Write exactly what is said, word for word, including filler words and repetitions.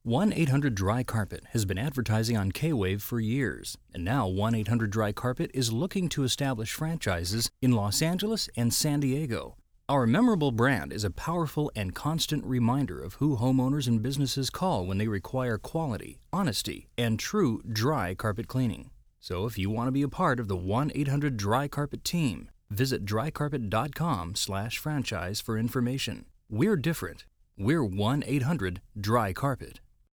one eight hundred dry carpet has been advertising on K-Wave for years, and now one eight hundred dry carpet is looking to establish franchises in Los Angeles and San Diego. Our memorable brand is a powerful and constant reminder of who homeowners and businesses call when they require quality, honesty, and true dry carpet cleaning. So if you want to be a part of the one eight hundred dry carpet team, visit dry carpet dot com slash franchise for information. We're different. We're one eight hundred dry carpet.